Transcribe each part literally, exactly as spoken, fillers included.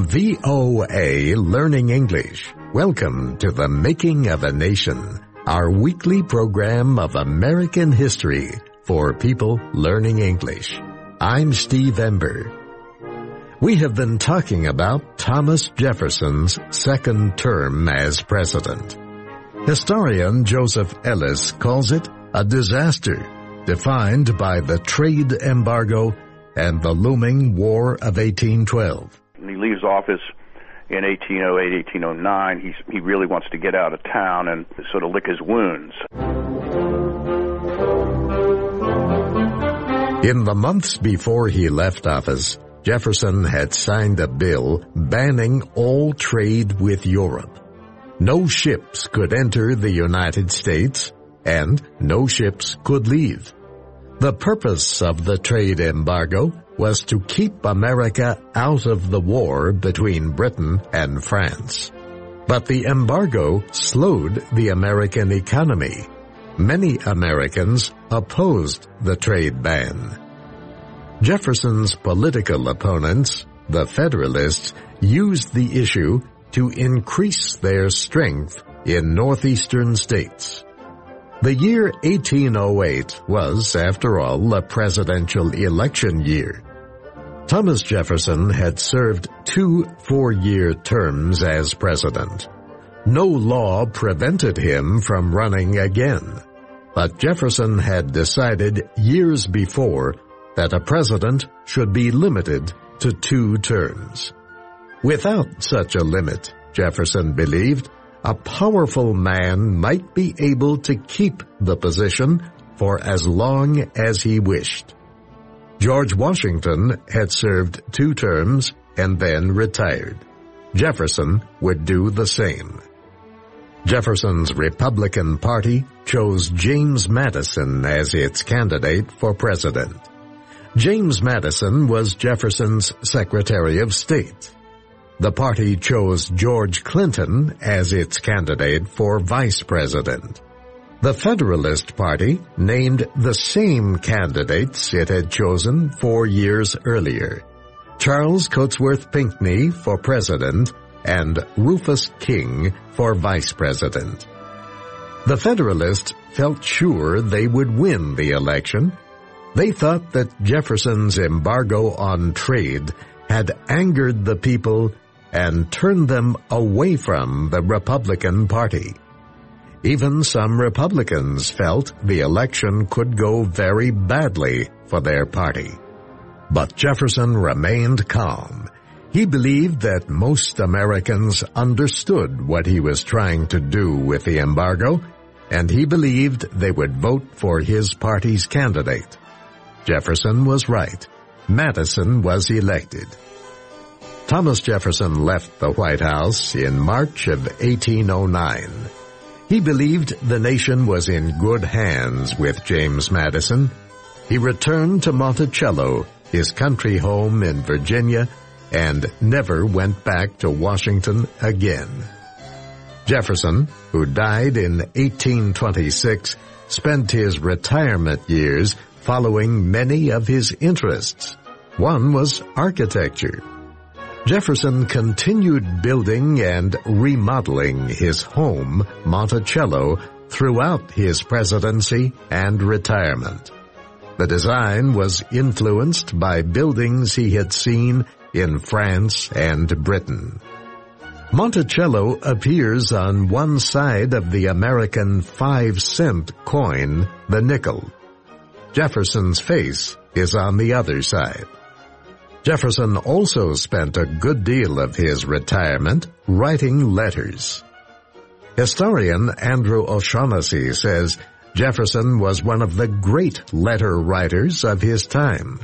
From V O A Learning English, welcome to The Making of a Nation, our weekly program of American history for people learning English. I'm Steve Ember. We have been talking about Thomas Jefferson's second term as president. Historian Joseph Ellis calls it a disaster, defined by the trade embargo and the looming War of eighteen twelve. He leaves office in eighteen oh eight, eighteen oh nine. He's, he really wants to get out of town and sort of lick his wounds. In the months before he left office, Jefferson had signed a bill banning all trade with Europe. No ships could enter the United States, and no ships could leave. The purpose of the trade embargo was to keep America out of the war between Britain and France. But the embargo slowed the American economy. Many Americans opposed the trade ban. Jefferson's political opponents, the Federalists, used the issue to increase their strength in northeastern states. The year eighteen oh eight was, after all, a presidential election year. Thomas Jefferson had served two four-year terms as president. No law prevented him from running again, but Jefferson had decided years before that a president should be limited to two terms. Without such a limit, Jefferson believed, a powerful man might be able to keep the position for as long as he wished. George Washington had served two terms and then retired. Jefferson would do the same. Jefferson's Republican Party chose James Madison as its candidate for president. James Madison was Jefferson's Secretary of State. The party chose George Clinton as its candidate for vice president. The Federalist Party named the same candidates it had chosen four years earlier: Charles Cotesworth Pinckney for president and Rufus King for vice president. The Federalists felt sure they would win the election. They thought that Jefferson's embargo on trade had angered the people and turned them away from the Republican Party. Even some Republicans felt the election could go very badly for their party. But Jefferson remained calm. He believed that most Americans understood what he was trying to do with the embargo, and he believed they would vote for his party's candidate. Jefferson was right. Madison was elected. Thomas Jefferson left the White House in March of eighteen oh nine. He believed the nation was in good hands with James Madison. He returned to Monticello, his country home in Virginia, and never went back to Washington again. Jefferson, who died in eighteen twenty-six, spent his retirement years following many of his interests. One was architecture. Jefferson continued building and remodeling his home, Monticello, throughout his presidency and retirement. The design was influenced by buildings he had seen in France and Britain. Monticello appears on one side of the American five-cent coin, the nickel. Jefferson's face is on the other side. Jefferson also spent a good deal of his retirement writing letters. Historian Andrew O'Shaughnessy says Jefferson was one of the great letter writers of his time.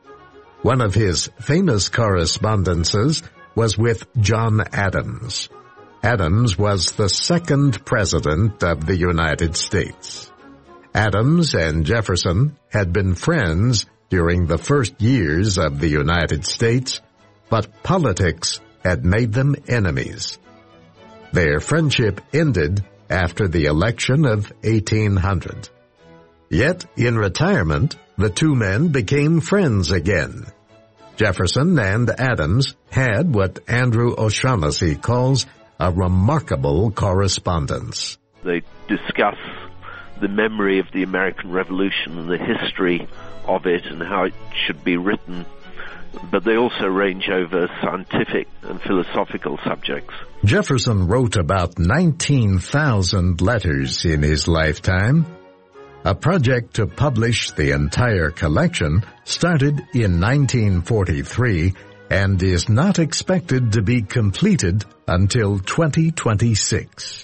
One of his famous correspondences was with John Adams. Adams was the second president of the United States. Adams and Jefferson had been friends during the first years of the United States, but politics had made them enemies. Their friendship ended after the election of eighteen hundred. Yet, in retirement, the two men became friends again. Jefferson and Adams had what Andrew O'Shaughnessy calls a remarkable correspondence. They discuss the memory of the American Revolution and the history of it and how it should be written, but they also range over scientific and philosophical subjects. Jefferson wrote about nineteen thousand letters in his lifetime. A project to publish the entire collection started in nineteen forty-three and is not expected to be completed until twenty twenty-six.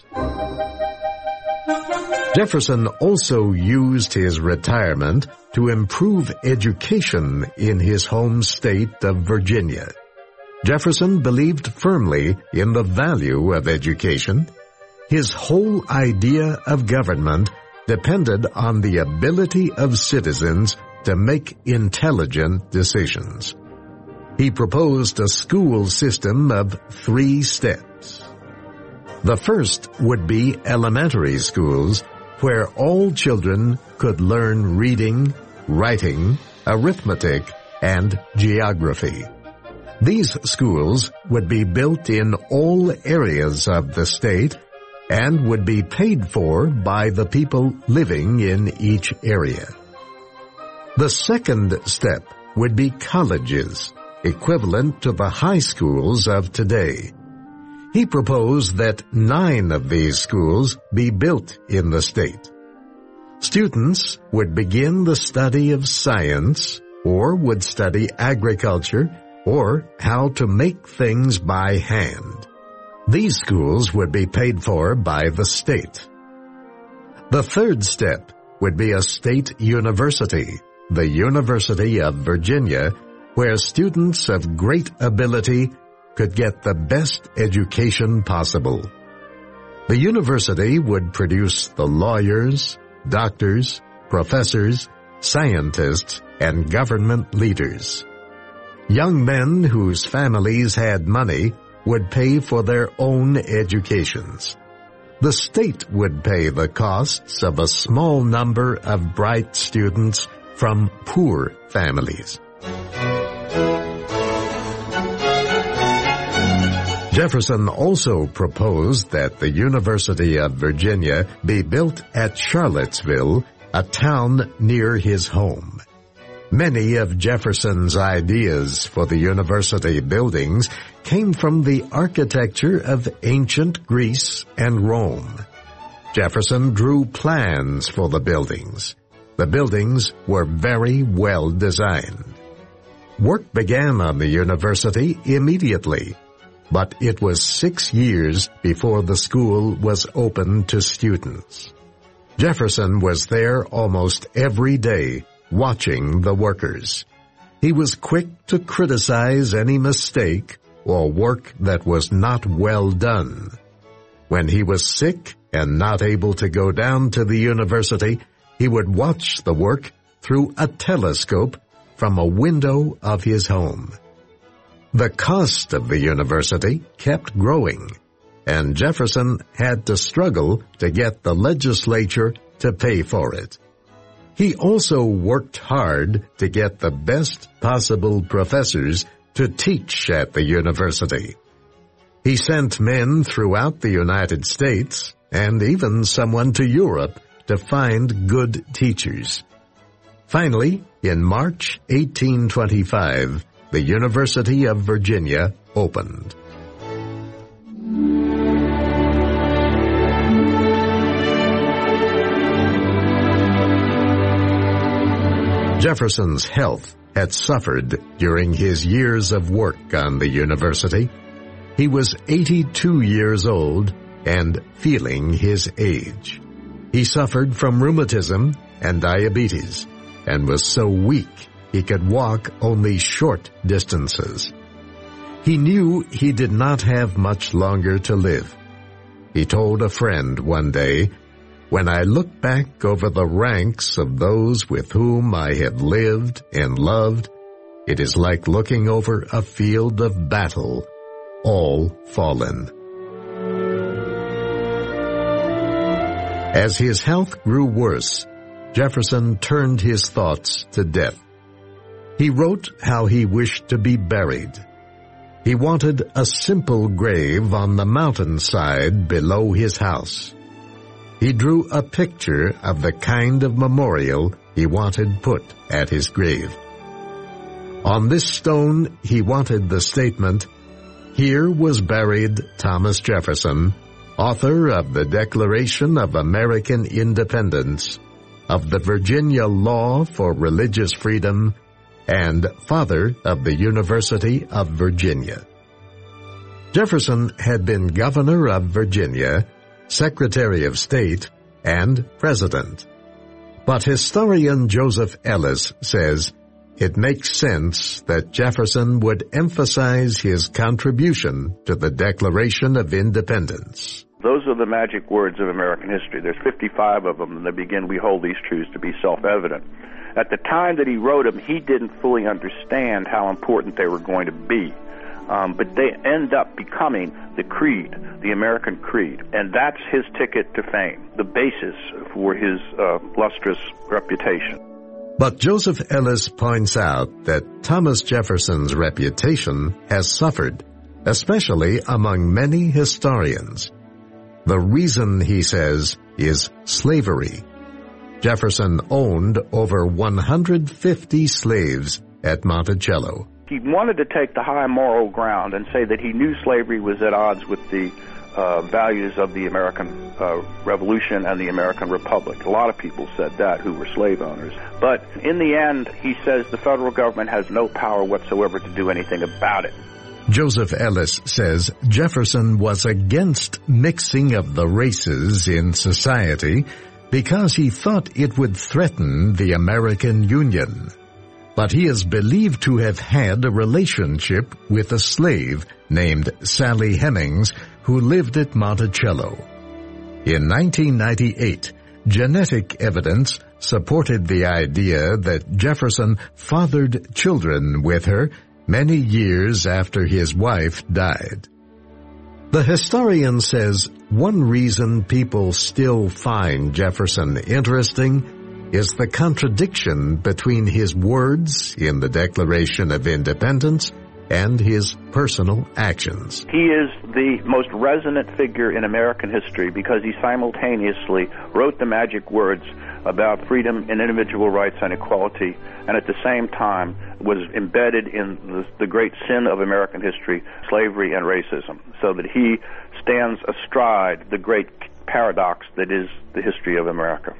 Jefferson also used his retirement to improve education in his home state of Virginia. Jefferson believed firmly in the value of education. His whole idea of government depended on the ability of citizens to make intelligent decisions. He proposed a school system of three steps. The first would be elementary schools, where all children could learn reading, writing, arithmetic, and geography. These schools would be built in all areas of the state and would be paid for by the people living in each area. The second step would be colleges, equivalent to the high schools of today. He proposed that nine of these schools be built in the state. Students would begin the study of science, or would study agriculture, or how to make things by hand. These schools would be paid for by the state. The third step would be a state university, the University of Virginia, where students of great ability could get the best education possible. The university would produce the lawyers, doctors, professors, scientists, and government leaders. Young men whose families had money would pay for their own educations. The state would pay the costs of a small number of bright students from poor families. Jefferson also proposed that the University of Virginia be built at Charlottesville, a town near his home. Many of Jefferson's ideas for the university buildings came from the architecture of ancient Greece and Rome. Jefferson drew plans for the buildings. The buildings were very well designed. Work began on the university immediately, but it was six years before the school was open to students. Jefferson was there almost every day, watching the workers. He was quick to criticize any mistake or work that was not well done. When he was sick and not able to go down to the university, he would watch the work through a telescope from a window of his home. The cost of the university kept growing, and Jefferson had to struggle to get the legislature to pay for it. He also worked hard to get the best possible professors to teach at the university. He sent men throughout the United States and even someone to Europe to find good teachers. Finally, in March eighteen twenty-five, the University of Virginia opened. Jefferson's health had suffered during his years of work on the university. He was eighty-two years old and feeling his age. He suffered from rheumatism and diabetes and was so weak he could walk only short distances. He knew he did not have much longer to live. He told a friend one day, "When I look back over the ranks of those with whom I have lived and loved, it is like looking over a field of battle, all fallen." As his health grew worse, Jefferson turned his thoughts to death. He wrote how he wished to be buried. He wanted a simple grave on the mountainside below his house. He drew a picture of the kind of memorial he wanted put at his grave. On this stone, he wanted the statement, "Here was buried Thomas Jefferson, author of the Declaration of American Independence, of the Virginia Law for Religious Freedom, and father of the University of Virginia." Jefferson had been governor of Virginia, Secretary of State, and President. But historian Joseph Ellis says it makes sense that Jefferson would emphasize his contribution to the Declaration of Independence. Those are the magic words of American history. There's fifty-five of them, and they begin, "We hold these truths to be self-evident." At the time that he wrote them, he didn't fully understand how important they were going to be. Um, but they end up becoming the creed, the American creed. And that's his ticket to fame, the basis for his uh, lustrous reputation. But Joseph Ellis points out that Thomas Jefferson's reputation has suffered, especially among many historians. The reason, he says, is slavery. Jefferson owned over one hundred fifty slaves at Monticello. He wanted to take the high moral ground and say that he knew slavery was at odds with the uh, values of the American uh, Revolution and the American Republic. A lot of people said that who were slave owners. But in the end, he says the federal government has no power whatsoever to do anything about it. Joseph Ellis says Jefferson was against mixing of the races in society because he thought it would threaten the American Union. But he is believed to have had a relationship with a slave named Sally Hemings who lived at Monticello. In nineteen ninety-eight, genetic evidence supported the idea that Jefferson fathered children with her many years after his wife died. The historian says one reason people still find Jefferson interesting is the contradiction between his words in the Declaration of Independence and his personal actions. He is the most resonant figure in American history because he simultaneously wrote the magic words about freedom and individual rights and equality, and at the same time was embedded in the, the great sin of American history, slavery and racism, so that he stands astride the great paradox that is the history of America.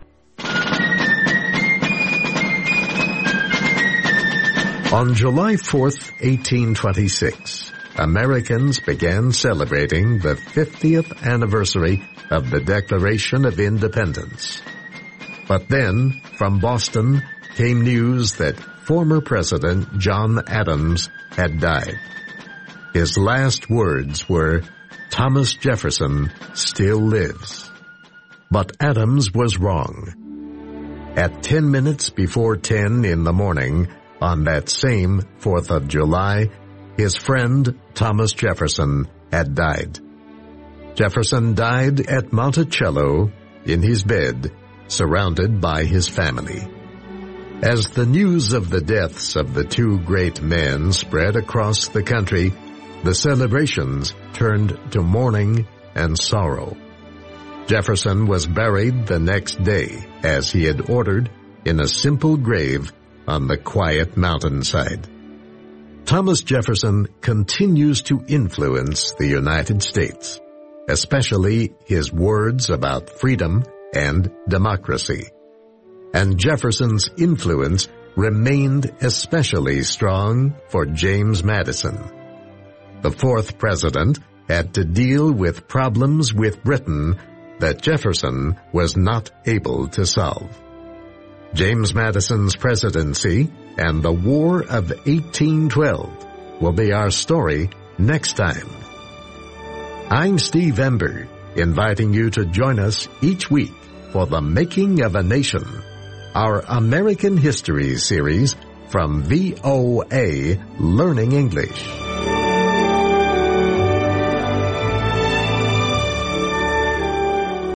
On July fourth, eighteen twenty-six, Americans began celebrating the fiftieth anniversary of the Declaration of Independence. But then, from Boston, came news that former President John Adams had died. His last words were, "Thomas Jefferson still lives." But Adams was wrong. At ten minutes before ten in the morning, on that same fourth of July, his friend Thomas Jefferson had died. Jefferson died at Monticello in his bed, surrounded by his family. As the news of the deaths of the two great men spread across the country, the celebrations turned to mourning and sorrow. Jefferson was buried the next day, as he had ordered, in a simple grave on the quiet mountainside. Thomas Jefferson continues to influence the United States, especially his words about freedom and democracy. And Jefferson's influence remained especially strong for James Madison. The fourth president had to deal with problems with Britain that Jefferson was not able to solve. James Madison's presidency and the War of eighteen twelve will be our story next time. I'm Steve Ember, inviting you to join us each week for The Making of a Nation, our American History series from V O A Learning English.